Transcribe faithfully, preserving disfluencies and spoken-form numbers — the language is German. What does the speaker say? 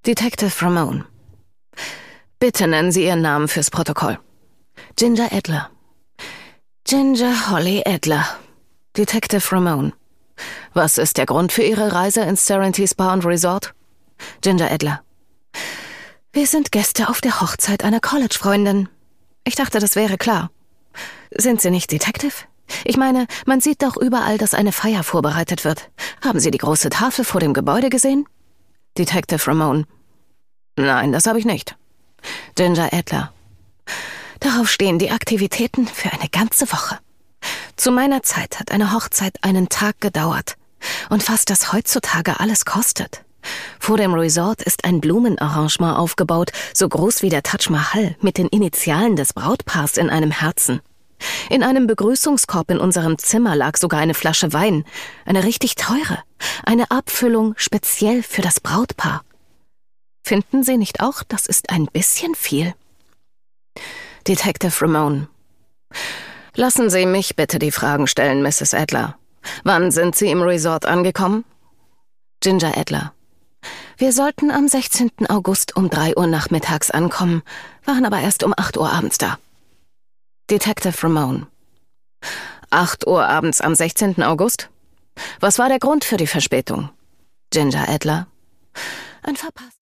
Detective Ramone. Bitte nennen Sie Ihren Namen fürs Protokoll. Ginger Adler. Ginger Holly Adler. Detective Ramone. Was ist der Grund für Ihre Reise ins Serenity Spa und Resort? Ginger Adler. Wir sind Gäste auf der Hochzeit einer College-Freundin. Ich dachte, das wäre klar. Sind Sie nicht Detective? Ich meine, man sieht doch überall, dass eine Feier vorbereitet wird. Haben Sie die große Tafel vor dem Gebäude gesehen? Detective Ramone. Nein, das habe ich nicht. Ginger Adler. Darauf stehen die Aktivitäten für eine ganze Woche. Zu meiner Zeit hat eine Hochzeit einen Tag gedauert. Und fast das heutzutage alles kostet. Vor dem Resort ist ein Blumenarrangement aufgebaut, so groß wie der Taj Mahal, mit den Initialen des Brautpaars in einem Herzen. In einem Begrüßungskorb in unserem Zimmer lag sogar eine Flasche Wein, eine richtig teure, eine Abfüllung speziell für das Brautpaar. Finden Sie nicht auch, das ist ein bisschen viel? Detective Ramone. Lassen Sie mich bitte die Fragen stellen, Misses Adler. Wann sind Sie im Resort angekommen? Ginger Adler. Wir sollten am sechzehnten August um drei Uhr nachmittags ankommen, waren aber erst um acht Uhr abends da. Detective Ramone. acht Uhr abends am sechzehnten August? Was war der Grund für die Verspätung? Ginger Adler. Ein Verpass.